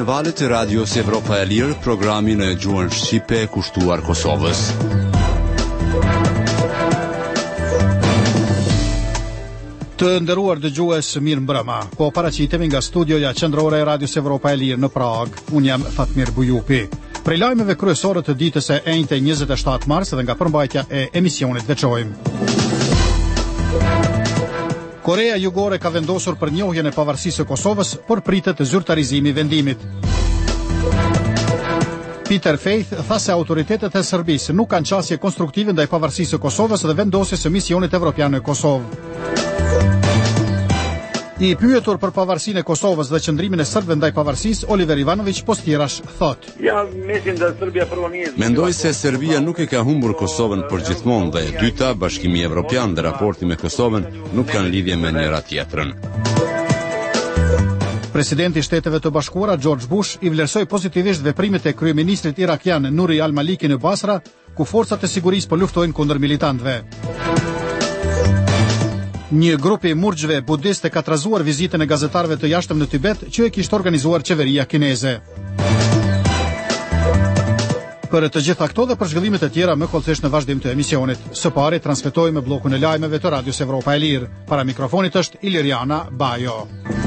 në valët e radios Evropa e Lirë, programi në gjuhën shqipe kushtuar Kosovës. Të nderuar dëgjues, mirë mbrëma. Po paraqitemi nga studioja qendrore e radios Evropa e Lirë në Prag. Unë jam Fatmir Bujupi. Prej lajmeve kryesore të ditës e enjte 27 mars dhe nga përmbajtja e emisionit veçojmë. Korea Jugore ka vendosur për njohjen e pavarësisë së Kosovës, por pritet zyrtarizimi i vendimit. Peter Faith tha se autoritetet e Serbisë nuk kanë qasje konstruktive ndaj pavarësisë së Kosovës dhe vendosjes së misionit evropian në Kosovë. I pyetur për pavarësinë e Kosovës dhe qëndrimin e serbëve ndaj pavarësisë, Oliver Ivanović Postirash thot: Mendoj se Serbia nuk e ka humbur Kosovën për gjithmonë dhe e dyta, Bashkimi Evropian dhe raporti me Kosovën nuk kanë lidhje me njëra tjetrën. Presidenti i Shteteve të Bashkuara George Bush i vlerësoi pozitivisht veprimet e kryeministrit irakian Nuri al-Maliki në Basra, ku forcat e sigurisë po luftojnë kundër militantëve. Një grup i murgjve budiste ka trazuar vizitën e gazetarëve të jashtëm në Tibet që e kishte organizuar qeveria kineze. Për të gjitha këto dhe për zhvillimet e tjera më kollësisht në vazhdim të emisionit. Së pari transmetojmë bllokun e lajmeve të Radios Evropa e Lirë. Para mikrofonit është Iliriana Bajo.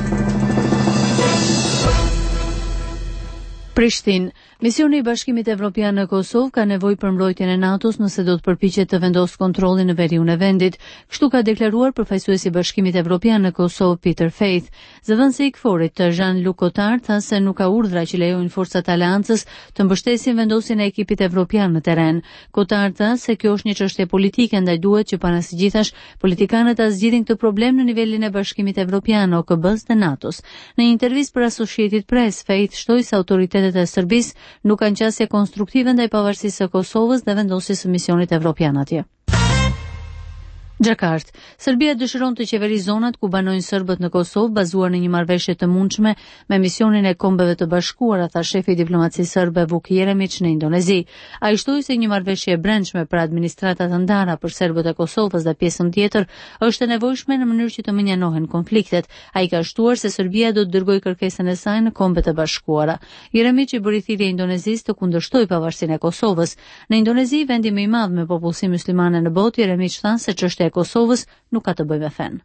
Prishtinë. Misioni i Bashkimit Evropian në Kosovë ka nevojë për mbrojtjen e NATO-s nëse do të përpiqet të vendosë kontrollin në veriun e vendit. Kështu ka deklaruar përfaqësuesi i Bashkimit Evropian në Kosovë Peter Faith. Zëvendësi i KFOR-it të Jean-Luc Cotard tha se nuk ka urdhra që lejojnë forcat aleancës të mbështesin vendosjen e ekipit evropian në terren. Cotard tha se kjo është një çështje politike, ndaj duhet që para së gjithash politikanët ta zgjidhin këtë problem në nivelin e Bashkimit Evropian, OKB-s dhe NATO-s. Në një intervistë për Associated Press, Faith shtoi se autoritetet e Serbisë nuk kanë qasje konstruktive ndaj pavarësisë së Kosovës dhe vendosjes së misionit evropian atje. Gjakartë. Serbia dëshiron të qeverisë zonat ku banojnë serbët në Kosovë bazuar në një marrëveshje të mundshme me misionin e Kombeve të Bashkuara, tha shefi i diplomacisë serbe Vuk Jeremić në Indonezi. Ai shtoi se një marrëveshje e brendshme për administrata të ndara për serbët e Kosovës dhe pjesën tjetër është e nevojshme në mënyrë që të menjanohen konfliktet. Ai ka shtuar se Serbia do të dërgojë kërkesën e saj në Kombet e Bashkuara. Jeremić i bëri thirrje Indonezisë të kundërshtojë pavarësinë e Kosovës. Në Indonezi, vendi më i madh me popullsi muslimane në botë, Jeremić tha se çështja e Kosovës nuk ka të bëjë me fen.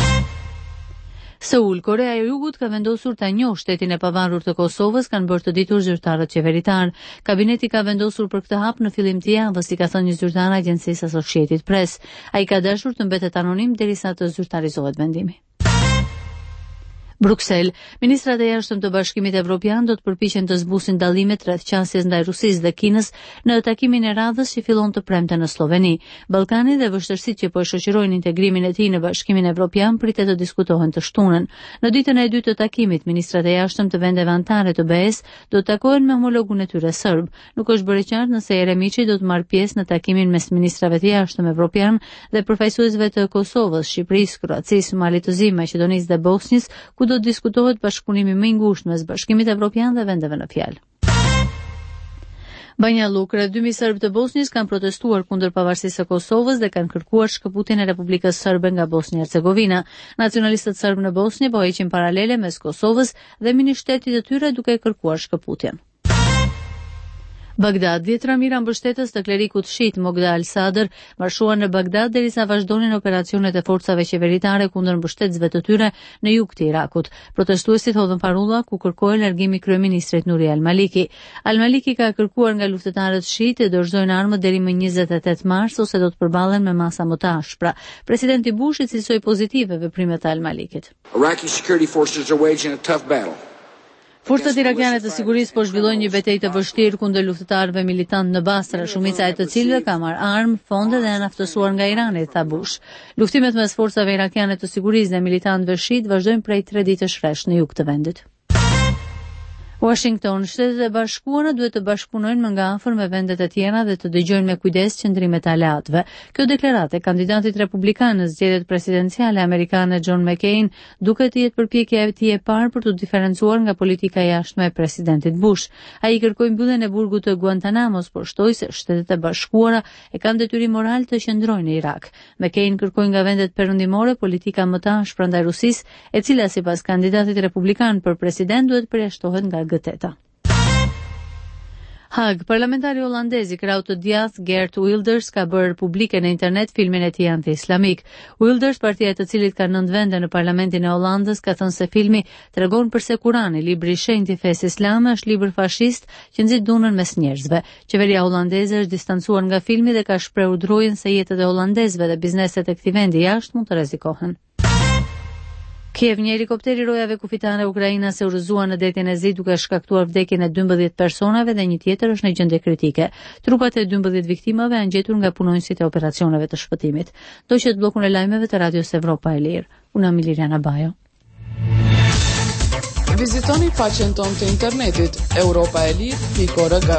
Seul, Korea e Jugut ka vendosur ta njohë shtetin e pavarur të Kosovës, kanë bërë të ditur zyrtarët qeveritar. Kabineti ka vendosur për këtë hap në fillim të javës, si ka thënë një zyrtar e agjencisë Associated Press. Ai ka dashur të mbetet anonim derisa të zyrtarizohet vendimi. Bruksel. Ministrat e jashtëm të Bashkimit Evropian do të përpiqen të zbusin dallimet rreth qasjes ndaj Rusisë dhe Kinës në takimin e radhës që fillon të premte në Sloveni. Ballkani dhe vështirësitë që po e shoqërojnë integrimin e tij në Bashkimin Evropian pritet të diskutohen të shtunën. Në ditën e dytë të takimit, ministrat e jashtëm të vendeve anëtare të BE-s do të takohen me homologun e tyre serb. Nuk është bërë qartë nëse Jeremiçi do të marrë pjesë në takimin mes ministrave të jashtëm evropian dhe përfaqësuesve të Kosovës, Shqipërisë, Kroacisë, Malit të Zi, Maqedonisë dhe Bosnjës, ku do të diskutohet bashkëpunimi më i ngushtë mes Bashkimit Evropian dhe vendeve në fjalë. Banja Luka, 2000 serbë të Bosnjës kanë protestuar kundër pavarësisë së Kosovës dhe kanë kërkuar shkëputjen e Republikës Serbe nga Bosnja-Hercegovina. Nacionalistët serbë në Bosnjë po heqin paralele mes Kosovës dhe ministrishtetit të tyre duke kërkuar shkëputjen. Bagdad, 10 ramira mbështetës të klerikut shit Mogda al-Sadr marshuan në Bagdad derisa vazhdonin operacionet e forcave qeveritare kundër mbështetësve të tyre në jug të Irakut. Protestuesit hodhën parulla ku kërkojnë largimi kryeministrit Nuri al-Maliki. Al-Maliki ka kërkuar nga luftëtarët shit të dorëzojnë armët deri më 28 mars ose do të përballen me masa më të ashpra. Presidenti Bush i cilësoi pozitive veprimet e al-Malikit. Iraqi security forces are waging a tough battle. Forcat irakiane të sigurisë po zhvillojnë një betejë të vështirë kundër luftëtarëve militantë në Basra, shumica e të cilëve ka marrë armë, fonde dhe janë aftësuar nga Irani, tha Bush. Luftimet mes forcave irakiane të sigurisë dhe militantëve shit vazhdojnë prej 3 ditësh rresh në jug të vendit. Washington, Shtetet e Bashkuara duhet të bashkëpunojnë më nga afër me vendet e tjera dhe të dëgjojnë me kujdes qëndrimet e aleatëve. Kjo deklaratë e kandidatit republikan në zgjedhjet presidenciale amerikane John McCain duket të jetë përpjekja e tij e parë për të diferencuar nga politika e jashtme e presidentit Bush. Ai kërkoi mbylljen e burgut të Guantanamos, por shtoi se Shtetet e Bashkuara e kanë detyrim moral të qëndrojnë në Irak. McCain kërkoi nga vendet perëndimore politika më të ashpra ndaj Rusisë, e cila sipas kandidatit republikan për president duhet përjashtohet nga G8. Hag, parlamentari holandez i krau të djathtë Geert Wilders ka bërë publike në internet filmin e tij anti-islamik. Wilders, partia e të cilit ka 9 vende në parlamentin e Hollandës, ka thënë se filmi tregon përse Kurani, libri i shenjtë i fesë islame, është libër fashist që nxit dunën mes njerëzve. Qeveria holandeze është distancuar nga filmi dhe ka shprehur drojën se jetët e holandezëve dhe bizneset e këtij vendi jashtë mund të rrezikohen. Kiev, një helikopter i rojave kufitane Ukrainase u rrëzua në detin e zi duke shkaktuar vdekjen e 12 personave dhe një tjetër është në gjendje kritike. Trupat e 12 viktimave janë gjetur nga punonjësit e operacioneve të shpëtimit. Do që të bllokun e lajmeve të Radios Evropa e Lirë. Unë jam Liliana Bajo. Vizitoni faqen tonë të internetit europaelir.org.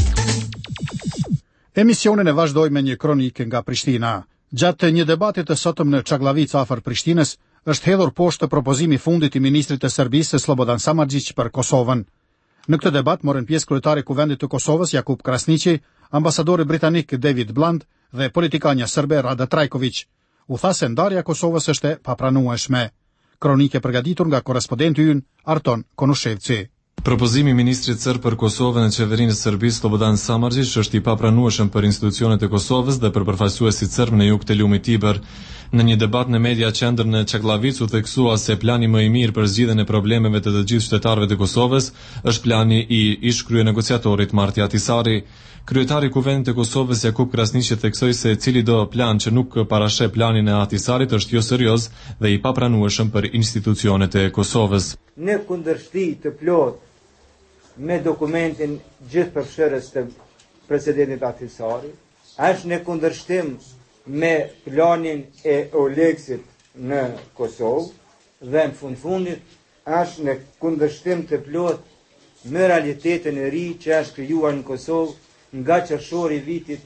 Emisionin e vazhdoj me një kronikë nga Prishtina. Gjatë një debatit të sotëm në Çagllavica afër Prishtinës, është hedhur poshtë propozimi fundit i ministrit të Serbisë Slobodan Samardžić për Kosovën. Në këtë debat morën pjesë kryetari i Kuvendit të Kosovës Jakub Krasniqi, ambasadori britanik David Bland dhe politikanja serbe Rada Trajković. U tha se ndarja e Kosovës është e papranueshme. Kronikë e përgatitur nga korrespondenti ynë Arton Konushevci. Propozimi i ministrit serb për Kosovën në qeverinë e Serbisë Slobodan Samardžić është i papranueshëm për institucionet e Kosovës dhe për përfaqësuesit serb në jug të lumit Tiber. Në një debat në media qendër në Çagllavicu theksua se plani më i mirë për zgjidhjen e problemeve të të gjithë qytetarëve të Kosovës është plani i ish kryenegociatorit Marti Ahtisaari. Kryetari i Kuvendit të Kosovës Jakub Krasniqi theksoi se cili do plan që nuk parasheh planin e Ahtisaarit është jo serioz dhe i papranueshëm për institucionet e Kosovës. Në kundërshti të plot me dokumentin gjithëpërfshirës të presidentit Ahtisaarit, është në kundërshtim me planin e Oleksit në Kosovë dhe në fundit është në kundërshtim të plot me realitetin e ri që është krijuar në Kosovë nga qershori i vitit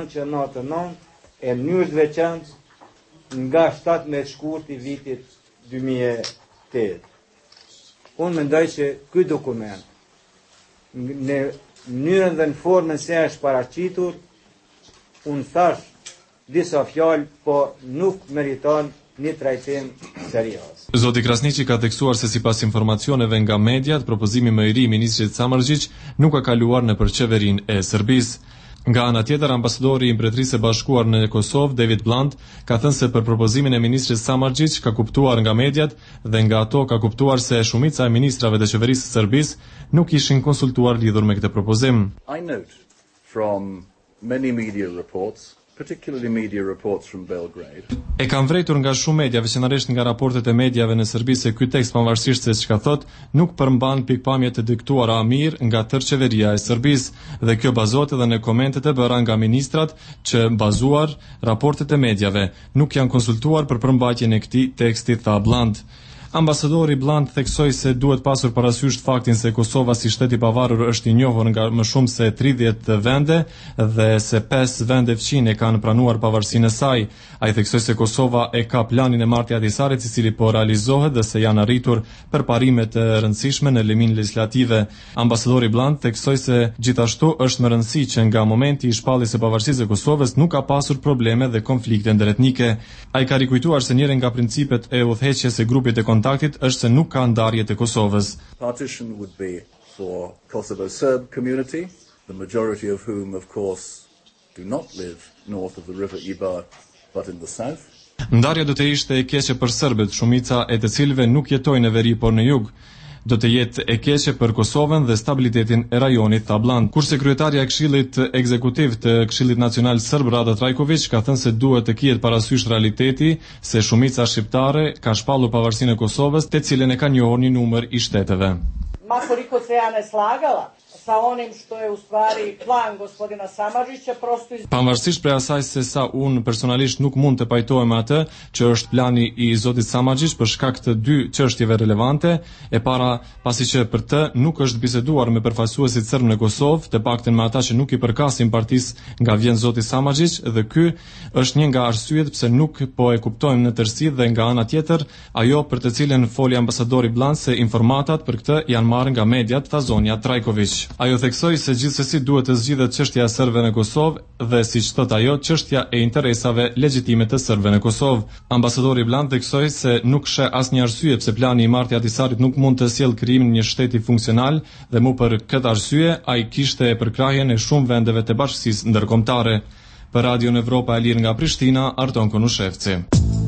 1999 e mënyrë të veçantë nga 17 shkurt i vitit 2008. Unë mendoj që ky dokument në mënyrën dhe në formën se është paraqitur, unë thash disa fjalë, po nuk meriton një trajtim serioz. Zoti Krasniqi ka theksuar se sipas informacioneve nga mediat, propozimi më i ri i ministrit Samardžić nuk ka kaluar nëpër qeverinë e Serbisë. Nga ana tjetër, ambasadori i Mbretërisë së Bashkuar në Kosovë, David Bland, ka thënë se për propozimin e ministrit Samardžić ka kuptuar nga mediat dhe nga ato ka kuptuar se shumica e ministrave të qeverisë së Serbisë nuk ishin konsultuar lidhur me këtë propozim. I note from many media reports, particularly media reports from Belgrade. E kam vërejtur nga shumë media, veçanërisht nga raportet e mediave në Serbi se ky tekst pavarësisht se çka thot, nuk përmban pikpamje të diktuara mirë nga tërqeveria e Serbisë dhe kjo bazohet edhe në komentet e bëra nga ministrat që bazuar raportet e mediave nuk janë konsultuar për përmbajtjen e këtij teksti, tha Bland. Ambasadori Bland theksoi se duhet pasur parasysh faktin se Kosova si shtet i pavarur është i njohur nga më shumë se 30 vende dhe se 5 vende fqinje kanë pranuar pavarësinë e saj. Ai theksoi se Kosova e ka planin e Marti Ahtisaarit i cili po realizohet dhe se janë arritur përparime të rëndësishme në limin legjislative. Ambasadori Bland theksoi se gjithashtu është më rëndësi që nga momenti i shpalljes së pavarësisë së Kosovës nuk ka pasur probleme dhe konflikte ndëretnike. Ai ka rikujtuar se njëri nga principet e udhëheqjes së grupit të kontaktit është se nuk ka ndarje të Kosovës. Partition would be for Kosovo Serb community, the majority of whom of course do not live north of the river Ibar but in the south. Ndarja do të ishte e keqe për serbët, shumica e të cilëve nuk jetojnë në veri por në jug. Do të jetë e keqe për Kosovën dhe stabilitetin e rajonit, tha Bland. Kurse kryetaria e Këshillit Ekzekutiv të Këshillit Nacional Serb Rada Trajković ka thënë se duhet të kihet parasysh realiteti se shumica shqiptare ka shpallur pavarësinë e Kosovës, te cilën e ka njohur një numër i shteteve. Ma koliko se ja ne slagala sa onim što je u stvari plan gospodina Samardžića, prosto Pavarësisht prej asaj se sa unë personalisht nuk mund të pajtohem atë që është plani i zotit Samardžić për shkak të dy çështjeve relevante, e para pasi që për të nuk është biseduar me përfaqësuesit serb në Kosovë, të paktën me ata që nuk i përkasin partisë nga vjen zoti Samardžić, dhe ky është një nga arsyet pse nuk po e kuptojmë në tërësi dhe nga ana tjetër ajo për të cilën foli ambasadori Bland se informatat për këtë janë marrë nga mediat, tha zonja Trajković. Ajo theksoi se gjithsesi duhet të zgjidhet çështja e serbëve në Kosovë dhe siç thot ajo, çështja e interesave legjitime të serbëve në Kosovë. Ambasadori Bland theksoi se nuk sheh asnjë arsye pse plani i martë i Ahtisarit nuk mund të sjellë krijimin e një shteti funksional dhe mu për këtë arsye ai kishte përkrahjen e shumë vendeve të bashkisë ndërkombëtare. Për Radio Evropa e Lirë nga Prishtina, Arton Konushevci.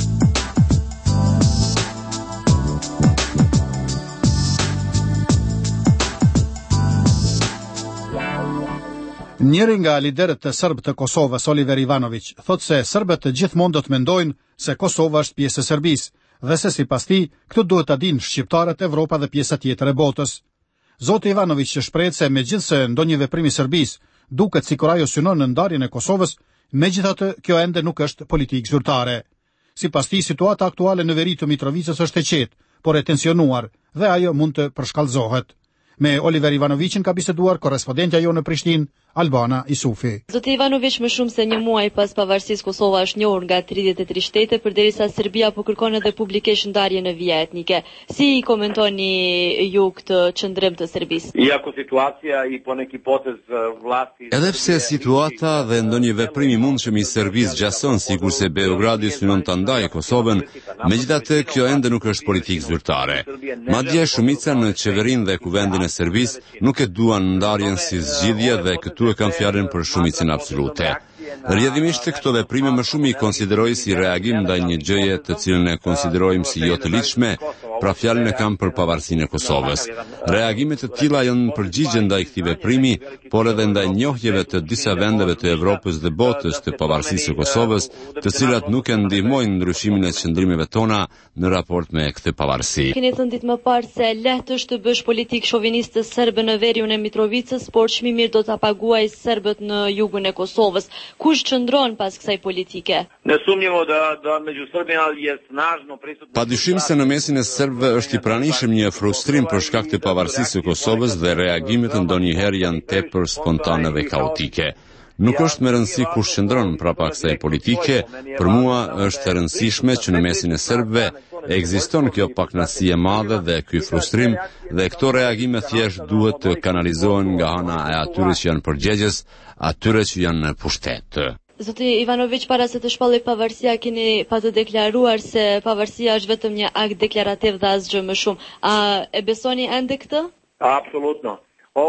Njëri nga liderët të serbë të Kosovës, Oliver Ivanović, thot se serbët gjithmonë do të mendojnë se Kosova është pjesë e Serbisë dhe se sipas tij, këtu duhet ta dinë shqiptarët, Evropa dhe pjesa tjetër e botës. Zoti Ivanović shpreh se megjithse ndonjë veprim i Serbisë duket sikur ajo synon në ndarjen e Kosovës, megjithatë kjo ende nuk është politikë zyrtare. Sipas tij, situata aktuale në veri të Mitrovicës është e qetë, por e tensionuar dhe ajo mund të përshkallëzohet. Me Oliver Ivanovićin ka biseduar korrespondentja jonë në Prishtinë, Albana Isufi. Zoti Ivanović, më shumë se një muaj pas pavarësisë, Kosova është njohur nga 33 shtete, përderisa Serbia po kërkon edhe publikisht ndarje në vija etnike. Si i komentoni ju këtë qëndrim të Serbisë? Iako situacija I po neki potez vlasti. Edhe pse situata dhe ndonjë veprim I mundshëm I Serbisë gjason, sikurse Beogradi synon ta ndajë Kosovën, megjithatë kjo ende nuk është politikë zyrtare. Madje shumica në qeverinë dhe kuvendin e Serbisë nuk e duan ndarjen si zgjidhje dhe këtu e kanë fjalën për shumicën absolute. Rrjedhimisht këto veprime më shumë I konsideroj si reagim ndaj një gjëje të cilën e konsiderojmë si jo të lidhshme, pra fjalën e kam për pavarësinë e Kosovës. Reagimet të tilla janë përgjigje ndaj këtij veprimi, por edhe ndaj njohjeve të disa vendeve të Evropës dhe botës të pavarësisë së Kosovës, të cilat nuk e ndihmojnë ndryshimin e qëndrimeve tona në raport me këtë pavarësi. Keni thënë ditë më parë se lehtë është të bësh politikë shoviniste serbe në veriun e Mitrovicës, por çmimir do ta paguajë serbët në jugun e Kosovës. Kush qëndron pas kësaj politike? Padyshim se në mesin e serbëve është I pranishëm një frustrim për shkak të pavarësisë së Kosovës dhe reagimet ndonjëherë janë tepër spontane dhe kaotike. Nuk është me rëndësi kush qëndron prapa kësaj politike, për mua është e rëndësishme që në mesin e serbëve ekziston kjo pakënaqësi e madhe dhe ky frustrim dhe këto reagime thjesht duhet të kanalizohen nga ana e atyre që janë përgjegjës, atyre që janë në pushtet. Zoti Ivanović, para se të shpalloj pavarësia, keni pa të deklaruar se pavarësia është vetëm një akt deklarativ dhe asgjë më shumë. A e besoni ende këtë? Apsolutno.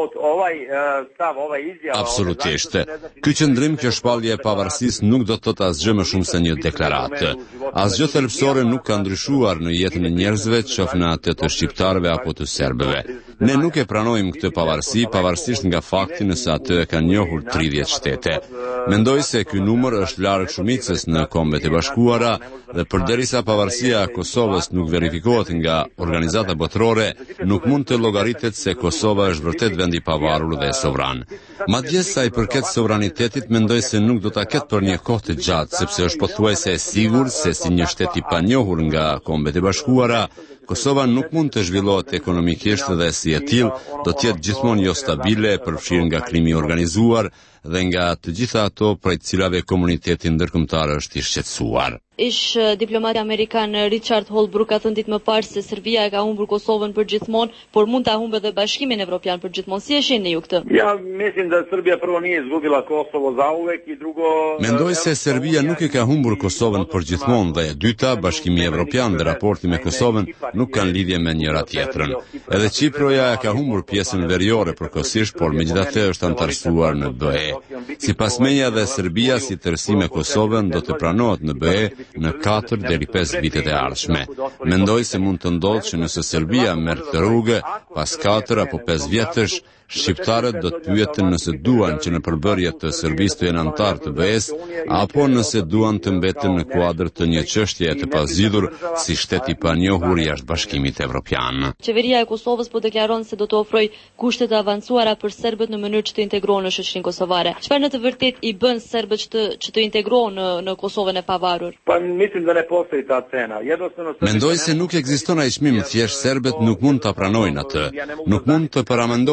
Absolutisht. Ky qëndrim, kjo shpallje e pavarësisë nuk do të thotë asgjë më shumë se një deklaratë. Asgjë thelbësore nuk ka ndryshuar në jetën e njerëzve, qoftë në atë të shqiptarëve apo të serbëve. Ne nuk e pranojmë këtë pavarësi, pavarësisht nga fakti nëse atë e kanë njohur 30 shtete. Mendoj se ky numër është larg shumicës në Kombet e Bashkuara dhe përderisa pavarësia e Kosovës nuk verifikohet nga organizata botërore, nuk mund të llogaritet se Kosova është vërtet vend I pavarur dhe sovran. Madje sa I përket sovranitetit, mendoj se nuk do ta ketë për një kohë të gjatë, sepse është pothuajse e sigurt se si një shtet I panjohur nga Kombet e Bashkuara, Kosova nuk mund të zhvillohet ekonomikisht dhe si e tillë do të jetë gjithmonë jo stabile, përfshirë nga krimi I organizuar dhe nga të gjitha ato prej të cilave komuniteti ndërkombëtar është I shqetësuar. Ish diplomati amerikan Richard Holbrooke ka thënë ditë më parë se Serbia e ka humbur Kosovën përgjithmonë, por mund ta humbë edhe Bashkimin Evropian përgjithmonë. Si e shihni ju këtë? Ja mislim da Serbia prvo nije izgubila Kosovo zauvek I drugo. Mendoj se Serbia nuk e ka humbur Kosovën përgjithmonë dhe e dyta, Bashkimi Evropian dhe raporti me Kosovën nuk kanë lidhje me njëra tjetrën. Edhe Çiproja e ka humbur pjesën veriore përkohësisht, por megjithatë është antarësuar në BE. Sipas meja dhe Serbia si tërësi me Kosovën do të pranohet në BE në 4 deri 5 vitet e ardhshme. Mendoj se mund të ndodhë që nëse Serbia merr këtë rrugë, pas 4 apo 5 vjetësh, shqiptarët do të pyeten nëse duan që në përbërje të Serbisë të jenë antar të BE-s, apo nëse duan të mbeten në kuadër të një çështjeje të pazgjidhur si shtet I panjohur jashtë Bashkimit Evropian. Qeveria e Kosovës po deklaron se do të ofrojë kushte të avancuara për serbët në mënyrë që të integrohen në shoqërinë kosovare. Çfarë në të vërtetë I bën serbët që të integrohen në Kosovën e pavarur? Mislim da ne postoji ta cena. Mendoj se nuk ekziston ai çmim, thjesht serbët nuk mund ta pranojnë atë. Nuk mund të paramendojnë se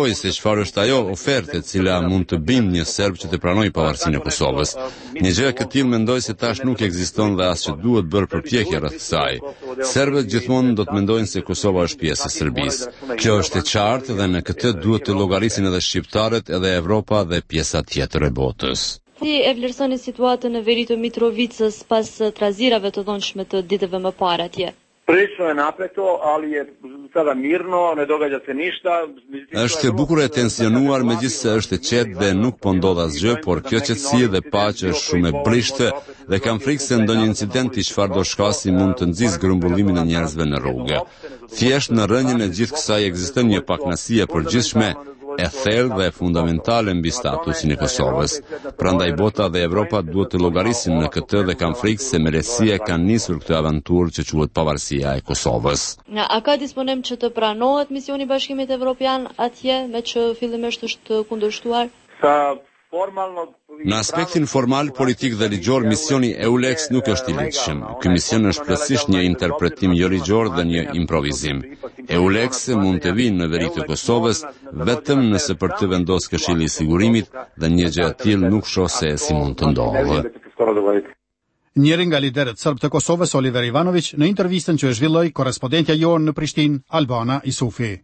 çfarë është ajo ofertë e cila mund të bindë një serb që të pranojë pavarësinë e Kosovës. Një gjë e këtillë mendoj se tash nuk ekziston dhe as që duhet bërë përpjekje rreth saj. Serbët gjithmonë do të mendojnë se Kosova është pjesë e Serbisë. Kjo është e qartë dhe në këtë duhet të llogarisin edhe shqiptarët, edhe Evropa dhe pjesa tjetër e botës. Si e vlerësoni situatën në veri të Mitrovicës pas trazirave të dhunshme të ditëve më parë atje? Prilično je napeto, ali je sada mirno, ne događa se ništa. Është e bukur e tensionuar, megjithëse është e qetë dhe nuk po ndodh asgjë, por kjo qetësi dhe paqe është shumë e brishtë dhe kam frikë se ndonjë incident i çfarëdo shkasi mund të nxjisë grumbullimin e njerëzve në rrugë. Thjesht në rrënjën e gjithë kësaj ekziston një pakënaqësi e përgjithshme, e thellë dhe fundamentale mbi statusin e Kosovës. Prandaj bota dhe Evropa duhet të llogarisin në këtë dhe kam frikë se me lehtësi kanë nisur këtë aventurë që quhet pavarësia e Kosovës. A ka disponim që të pranohet misioni i Bashkimit Evropian atje, me që fillimisht është kundërshtuar? Në aspektin formal, politik dhe ligjor, misioni EULEX nuk është i ligjshëm. Ky mision është plotësisht një interpretim jo ligjor dhe një improvizim. EULEX mund të vinë në veri të Kosovës vetëm nëse për të vendosur Këshilli i Sigurimit dhe një gjë e tillë nuk shoh se si mund të ndodhë. Njëri nga liderët serb të Kosovës, Oliver Ivanović, në intervistën që e zhvilloi korrespondentja jonë në Prishtinë, Albana Isufi.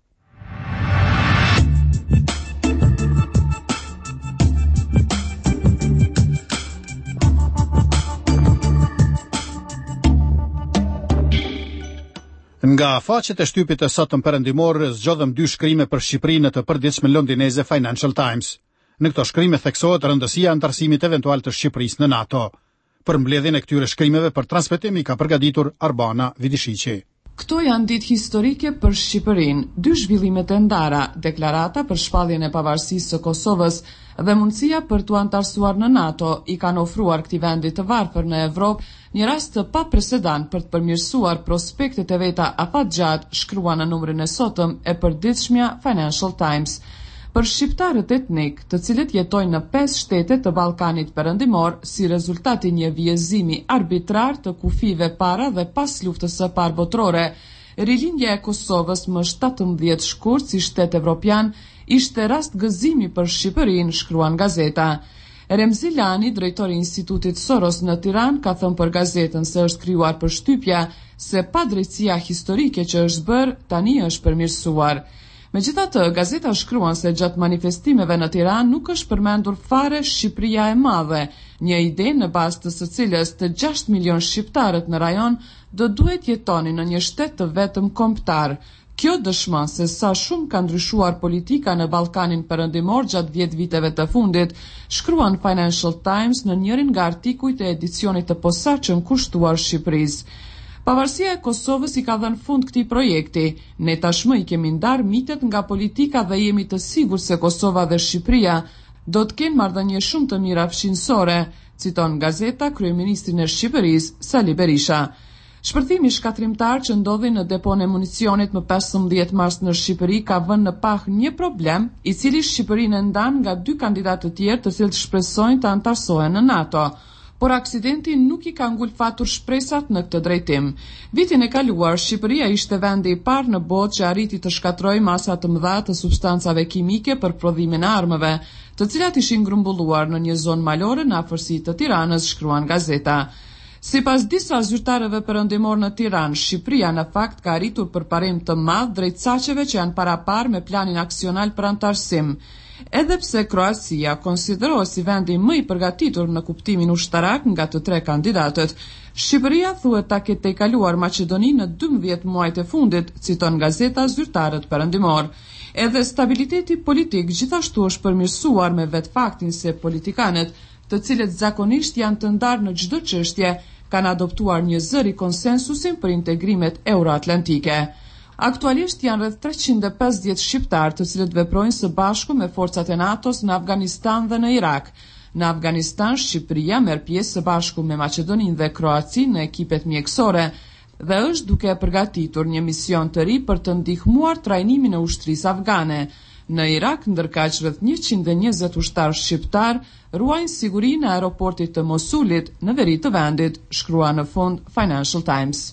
Nga faqet e shtypit të sotëm perëndimor zgjodhëm 2 shkrime për Shqipërinë në të përditshme londineze Financial Times. Në këto shkrime theksohet rëndësia e antarësimit eventual të Shqipërisë në NATO. Për mbledhjen e këtyre shkrimeve për transmetim ka përgatitur Arbana Vidishiqi. Këto janë ditë historike për Shqipërinë, 2 zhvillimet e ndara, deklarata për shpalljen e pavarësisë së Kosovës dhe mundësia për t'u antarësuar në NATO i kanë ofruar këtij vendi të varfër në Evropë një rast të papresedant për të përmirësuar prospektet e veta afatgjatë, shkruan në numrin e sotëm e përditshmja Financial Times. Për shqiptarët etnik, të cilët jetojnë në 5 shtete të Ballkanit Perëndimor, si rezultati një vjezimi arbitrar të kufive para dhe pas luftës së parë botërore, rilindja e Kosovës më 17 shkurt si shtet evropian ishte rast gëzimi për Shqipërinë, shkruan gazeta. Remzi Lani, drejtori i Institutit Soros në Tiranë, ka thënë për gazetën se është krijuar për shtypja se padrejtësia historike që është bërë tani është përmirësuar. Megjithatë, gazeta shkruan se gjatë manifestimeve në Tiranë nuk është përmendur fare Shqipëria e Madhe, një ide në bazë të së cilës të 6 milion shqiptarët në rajon do duhet jetonin në një shtet të vetëm kombëtar. Kjo dëshmon se sa shumë ka ndryshuar politika në Ballkanin Perëndimor gjatë 10 viteve të fundit, shkruan Financial Times në njërin nga artikujt e edicionit të posaçëm kushtuar Shqipërisë. Pavarësia e Kosovës i ka dhënë fund këtij projekti. Ne tashmë i kemi ndarë mitet nga politika dhe jemi të sigurt se Kosova dhe Shqipëria do të kenë marrëdhënie shumë të mira fshinësore, citon gazeta kryeministrin e Shqipërisë, Sali Berisha. Shpërthimi shkatrimtar që ndodhi në deponin e municionit më 15 mars në Shqipëri ka vënë në pah një problem, i cili Shqipërinë e ndan nga 2 kandidatë të tjerë të cilët shpresojnë të antarësohen në NATO. Por aksidenti nuk i ka ngulfatur shpresat në këtë drejtim. Vitin e kaluar, Shqipëria ishte vendi i parë në botë që arriti të shkatrojë masa të mëdha të substancave kimike për prodhimin e armëve, të cilat ishin grumbulluar në një zonë malore në afërsi të Tiranës, shkruan gazeta. Sipas disa zyrtarëve perëndimor në Tiranë, Shqipëria në fakt ka arritur përparim të madh drejt saqeve që janë paraparë me planin aksional për antarësim. Edhe pse Kroacia konsiderohet si vendi më i përgatitur në kuptimin ushtarak nga të 3 kandidatët, Shqipëria thuhet ta ketë tejkaluar Maqedoninë në 12 muajt e fundit, citon gazeta zyrtarët perëndimor. Edhe stabiliteti politik gjithashtu është përmirësuar me vetë faktin se politikanët, të cilët zakonisht janë të ndarë në çdo çështje, kanë adoptuar një zëri konsensusin për integrimet euroatlantike. Aktualisht janë rreth 350 shqiptarë të cilët veprojnë së bashku me forcat e NATO-s në Afganistan dhe në Irak. Në Afganistan, Shqipëria merr pjesë së bashku me Maqedoninë dhe Kroacinë në ekipet mjekësore dhe është duke përgatitur një mision të ri për të ndihmuar trajnimin e ushtrisë afgane. Në Irak, ndërkaq rreth 120 ushtarë shqiptar ruajnë sigurinë e aeroportit të Mosulit në veri të vendit, shkrua në fund Financial Times.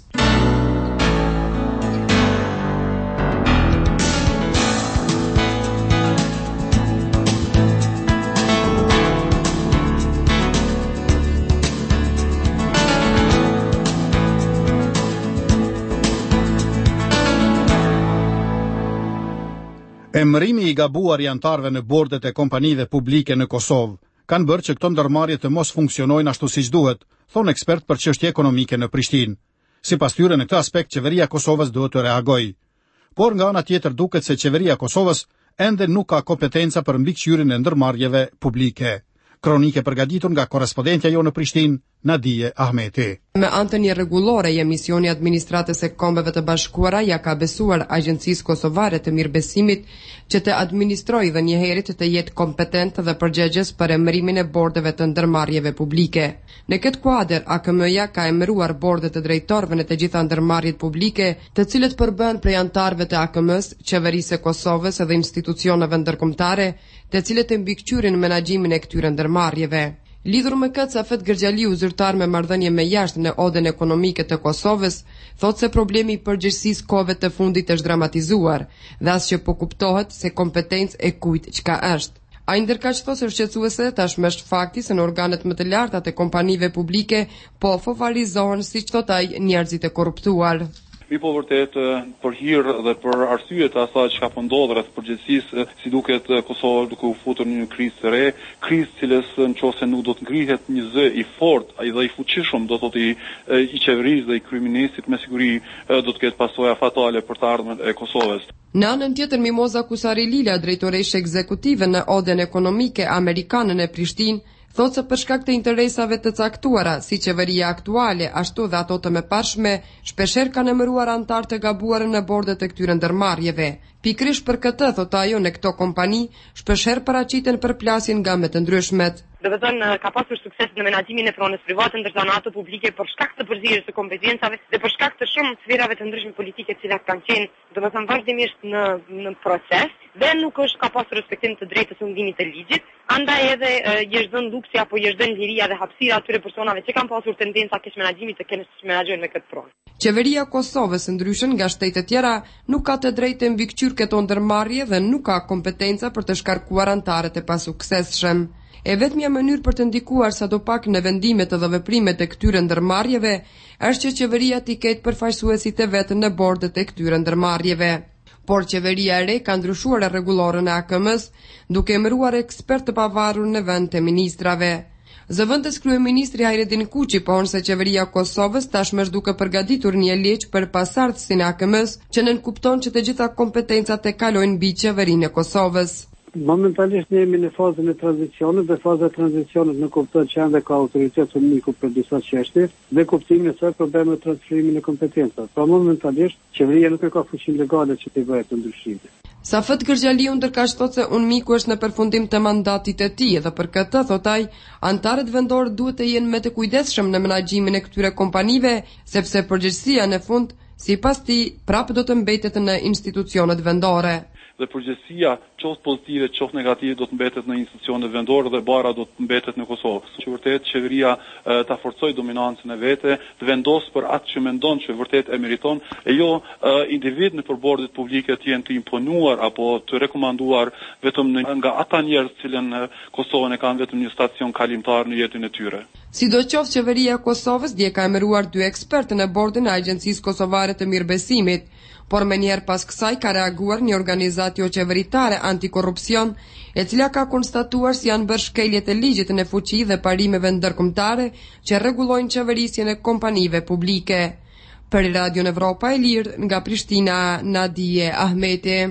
Emërimi I gabuar I antarëve në bordet e kompanive publike në Kosovë kanë bërë që këto ndërmarrje të mos funksionojnë ashtu siç duhet, thon ekspert për çështje ekonomike në Prishtinë. Sipas tyre në këtë aspekt qeveria e Kosovës duhet të reagojë. Por nga ana tjetër duket se qeveria e Kosovës ende nuk ka kompetenca për mbikëqyrjen e ndërmarrjeve publike. Kronike përgatitur nga korrespondentja jo në Prishtinë, Nadije Ahmeti. Me anë të një rregullore, Misioni Administratës e Kombeve të Bashkuara ja ka besuar Agjencisë Kosovare të Mirëbesimit që të administrojë dhe njëherët të jetë kompetent dhe përgjegjës për emërimin e bordeve të ndërmarrjeve publike. Në këtë kuadër, AKM-ja ka emëruar bordet të drejtorëve në të gjitha ndërmarrjet publike, të cilët përbëhen prej antarëve të AKM-s, qeverisë së Kosovës dhe institucioneve ndërkombëtare, të cilët e mbikëqyrin menaxhimin e këtyre ndërmarrjeve. Lidhur me këtë, Safet Gërgjaliu, zyrtar me marrëdhënie me jashtë në Odën Ekonomike të Kosovës, thotë se problemi I përgjegjësisë kohëve të fundit është dramatizuar dhe as që po kuptohet se kompetencë e kujt çka është. Ai ndërkaq thotë se shqetësuese tashmë është fakti se në organet më të larta të kompanive publike po favorizohen, siç thotë ai, njerëzit e korruptuar. Mi po vërtet për hir dhe për arsye të asaj çka po ndodh rreth përgjegjësisë, si duket Kosova duke u futur në një krizë të re, krizë cilës nëse nuk do të ngrihet një zë I fortë ai dhe I fuqishëm, do thotë I qeverisë dhe I kryeministit, me siguri do të ketë pasoja fatale për të ardhmen e Kosovës. Në anën tjetër, Mimoza Kusari Lila, drejtoreshe ekzekutive në Odën Ekonomike Amerikane në Prishtinë, thotë se për shkak të interesave të caktuara, si qeveria aktuale, ashtu dhe ato të mëparshme, shpeshherë kanë emëruar antar të gabuar në bordet e këtyre ndërmarrjeve. Pikërisht për këtë, thotë ajo, në këto kompani shpeshherë paraqiten përplasje nga me të ndryshmet. Do të thonë ka pasur sukses në menaxhimin e pronës private ndërsa në ato publike për shkak të përzierjes së kompetencave dhe për shkak të shumë sferave të ndryshme politike të cilat kanë qenë, do të thënë vazhdimisht në proces dhe nuk është ka pasur respektim të drejtës së ndimit të ligjit, andaj edhe është dhënë luksi apo është dhënë liria dhe hapësira atyre personave që kanë pasur tendenca keq menaxhimi të kenë menaxhuar me këtë pronë. Qeveria e Kosovës, ndryshe nga shtete tjera, nuk ka të drejtë mbikëqyr këto ndërmarrje dhe nuk ka kompetenca për të shkarkuar antarët e pasuksesshëm. E vetmja mënyrë për të ndikuar sadopak në vendimet dhe veprimet e këtyre ndërmarrjeve është që qeveria t'i ketë përfaqësuesit e vetë në bordet e këtyre ndërmarrjeve. Por qeveria e re ka ndryshuar rregulloren e AKM-s, duke emëruar ekspert të pavarur në vend të ministrave. Zëvendës kryeministri Hajredin Kuqi pohon se qeveria e Kosovës tashmë është duke përgatitur një ligj për pasardhësinë e AKM-s, që nënkupton që të gjitha kompetencat e kalojnë mbi qeverinë e Kosovës. Momentalisht ne jemi në fazën e tranzicionit dhe faza e tranzicionit nuk kupton që ende ka autoritet uniku për disa çështje dhe kuptimin se problemi me transferimin e kompetencave. Pra momentalisht qeveria nuk ka fuqinë legale që të bëjë të ndryshime. Safet Gërgjaliu ndërkaq thotë se UNMIK është në përfundim të mandatit të tij dhe për këtë, thotë ai, antarët vendor duhet të jenë më të kujdesshëm në menaxhimin e këtyre kompanive, sepse përgjegjësia në fund, sipas tij, prapë do të mbetet në institucionet vendore. Dhe përgjegjësia, qoftë pozitive, qoftë negative, do të mbetet në institucionet vendore dhe bara do të mbetet në Kosovë. Që vërtet qeveria ta forcojë dominancën e vete, të vendosë për atë që mendon që vërtet e meriton, e jo individ në përbordet publike të jenë të imponuar apo të rekomanduar vetëm nga ata njerëz që në Kosovën e kanë vetëm një stacion kalimtar në jetën e tyre. Sidoqoftë, qeveria e Kosovës dje ka emëruar 2 ekspertë në bordin e Agjencisë Kosovare të Mirëbesimit, por me njerë pas kësaj ka reaguar një organizatë jo qeveritare antikorrupsion, e cila ka konstatuar si janë bërë shkeljet e ligjit në fuqi dhe parimeve ndërkombëtare që rregullojnë qeverisjen e kompanive publike. Për Radion Evropa e Lirë, nga Prishtina, Nadije Ahmeti.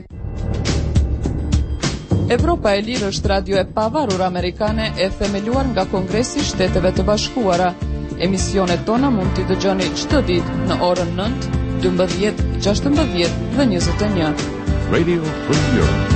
Evropa e Lirë është radio e pavarur amerikane e themeluar nga Kongresi i Shteteve të Bashkuara. Emisionet tona mund t'i dëgjoni çdo ditë në orën 9, 12, 16 dhe 21. Radio Free Europe.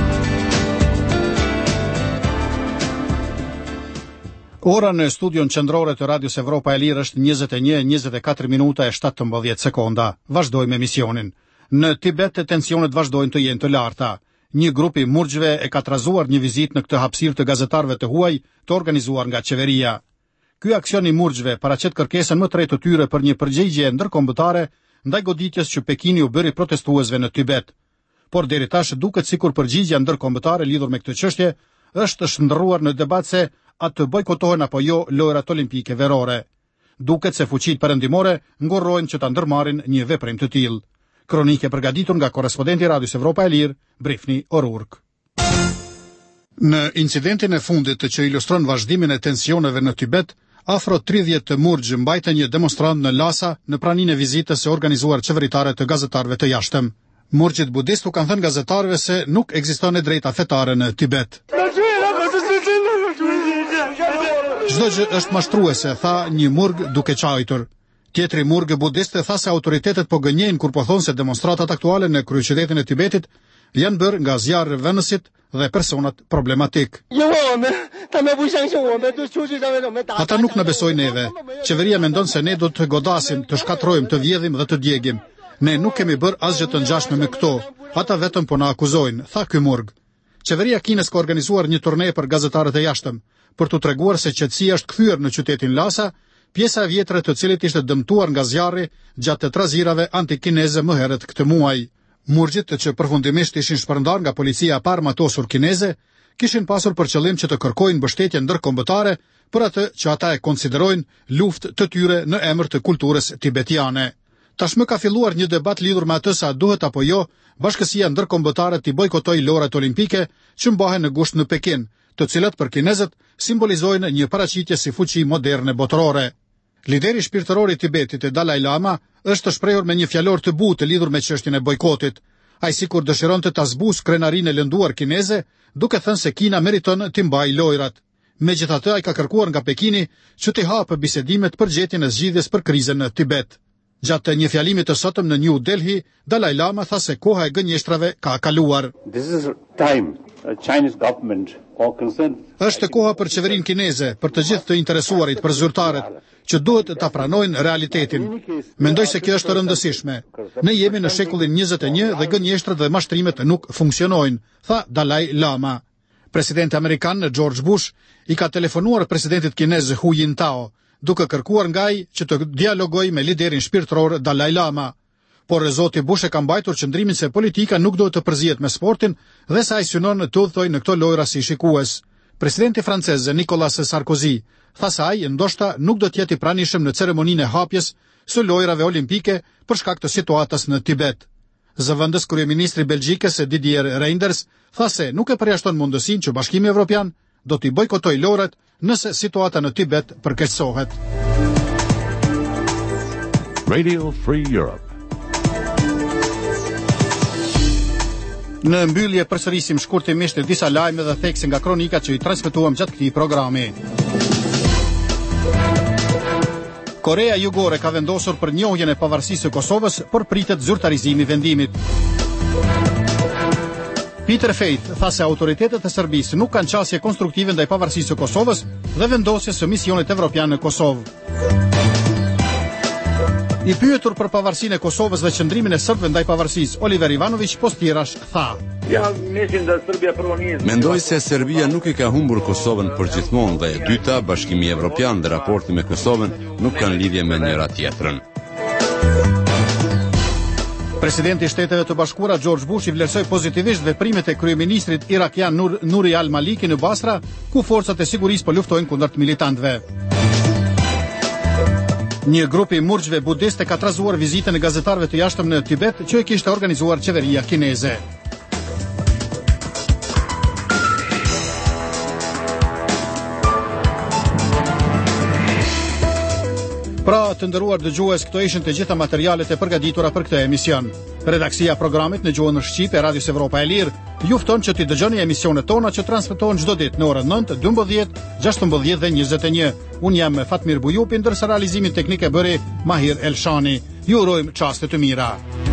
Ora në studion qendrore të Radios Evropa e Lirë është 21:24 minuta e 17 sekonda. Vazhdojmë emisionin. Në Tibet tensionet vazhdojnë të jenë të larta. Një grup I murgjve e ka trazuar një vizitë në këtë hapësirë të gazetarëve të huaj të organizuar nga qeveria. Ky aksion I murgjve paraqet kërkesën më të re të tyre për një përgjegjje ndërkombëtare ndaj goditjes që Pekini u bëri protestuesve në Tibet. Por deri tash duket sikur përgjigjja ndërkombëtare lidhur me këtë çështje është shndërruar në debat se a të bojkotohen apo jo lojrat olimpike verore. Duket se fuqitë perëndimore ngurrojnë që ta ndërmarrin një veprim të tillë. Kronike përgatitur nga korrespondenti i Radios Evropa e Lirë, Brifni O'Rourke. Në incidentin e fundit që ilustron vazhdimin e tensioneve në Tibet, afro 30 murgjë mbajtën një demonstrant në Lhasa në praninë e vizitës së organizuar qeveritare të gazetarëve të jashtëm. Murgjit budistë kanë thënë gazetarëve se nuk ekziston e drejta fetare në Tibet. Çdo gjë është mashtruese, tha një murg duke qajtur. Tjetri murg budist tha se autoritetet po gënjejnë kur po thonë se demonstratat aktuale në kryeqytetin e Tibetit janë bërë nga zjarri vënësit dhe personat problematik. Ata nuk në besojnë neve. Qeveria mendon se ne do të godasim, të shkatrojmë, të vjedhim dhe të djegim. Ne nuk kemi bërë asgjë të ngjashme me këto. Ata vetëm po na akuzojnë, tha ky murg. Qeveria Kinës ka organizuar një turne për gazetarët e jashtëm, për t'u treguar se qetësia është kthyer në qytetin Lhasa, pjesa e vjetre të cilit ishte dëmtuar nga zjarri gjatë të trazirave antikineze më herët këtë muaj. Murgjit që përfundimisht ishin shpërndar nga policia pa armatosur kineze, kishin pasur për qëllim që të kërkojnë mbështetje ndërkombëtare për atë që ata e konsiderojnë luftë të tyre në emër të kulturës tibetiane. Tashmë ka filluar një debat lidhur me atë sa duhet apo jo bashkësia ndërkombëtare të bojkotoj lojrat olimpike që mbahen në gusht në Pekin, të cilat për kinezët simbolizojnë një paraqitje si fuqi moderne botërore. Lideri shpirtëror i Tibetit, Dalai Lama, është shprehur me një fjalor të butë lidhur me çështjen e bojkotit. Ai sikur dëshironte ta zbusë krenarinë e lënduar kineze, duke thënë se Kina meriton të mbajë lojrat. Megjithatë, ai ka kërkuar nga Pekini që të hapë bisedimet për gjetjen e zgjidhjes për krizën në Tibet. Gjatë një fjalimi të sotëm në New Delhi, Dalai Lama tha se koha e gënjeshtrave ka kaluar. Është koha për qeverinë kineze, për të gjithë të interesuarit, për zyrtarët, që duhet ta pranojnë realitetin. Mendoj se kjo është rëndësishme. Ne jemi në shekullin 21 dhe gënjeshtrat dhe mashtrimet nuk funksionojnë, tha Dalai Lama. Presidenti amerikan George Bush i ka telefonuar presidentit kinez Hu Jintao, duke kërkuar nga ai që të dialogojë me liderin shpirtëror Dalai Lama. Por zoti Bush e ka mbajtur qëndrimin se politika nuk duhet të përzihet me sportin dhe se ai synon të udhtojë në këto lojra si shikues. Presidenti francez Nicolas Sarkozy tha se ai ndoshta nuk do të jetë i pranishëm në ceremoninë e hapjes së lojrave olimpike për shkak të situatës në Tibet. Zëvendës kryeministri Belgjikës Didier Reynders tha se nuk e përjashton mundësinë që Bashkimi Evropian do t'i bojkotojë lojrat nëse situata në Tibet përkeqësohet. Radio Free Europe. Në mbyllje përsërisim shkurtimisht disa lajme dhe thekse nga kronika që i transmetuam gjatë këtij programi. Korea Jugore ka vendosur për njohjen e pavarësisë së Kosovës, por pritet zyrtarizimi i vendimit. Peter Faith tha se autoritetet e Serbisë nuk kanë qasje konstruktive ndaj pavarësisë së Kosovës dhe vendosjes së misionit evropian në Kosovë. I pyetur për pavarësinë e Kosovës dhe qëndrimin e serbëve ndaj pavarësisë, Oliver Ivanović Postirash tha: Mendoj se Serbia nuk i ka humbur Kosovën përgjithmonë dhe e dyta, Bashkimi Evropian dhe raporti me Kosovën nuk kanë lidhje me njëra tjetrën. Presidenti i Shteteve të Bashkuara George Bush i vlerësoi pozitivisht veprimet e kryeministrit irakian Nuri al-Maliki në Basra, ku forcat e sigurisë po luftojnë kundër militantëve. Një grup i murgjve budiste ka trazuar vizitën e gazetarëve të jashtëm në Tibet që e kishte organizuar qeveria kineze. Pra, të nderuar dëgjues, këto ishin të gjitha materialet e përgatitura për këtë emision. Redaksia e programit në gjuhën shqipe e Radios Evropa e Lirë ju fton që t'i dëgjoni emisionet tona që transmetohen çdo ditë në orën 9, 12, 16 dhe 21. Unë jam Fatmir Bujupi, ndërsa realizimin teknik e bëri Mahir Elshani. Ju urojmë çaste të mira.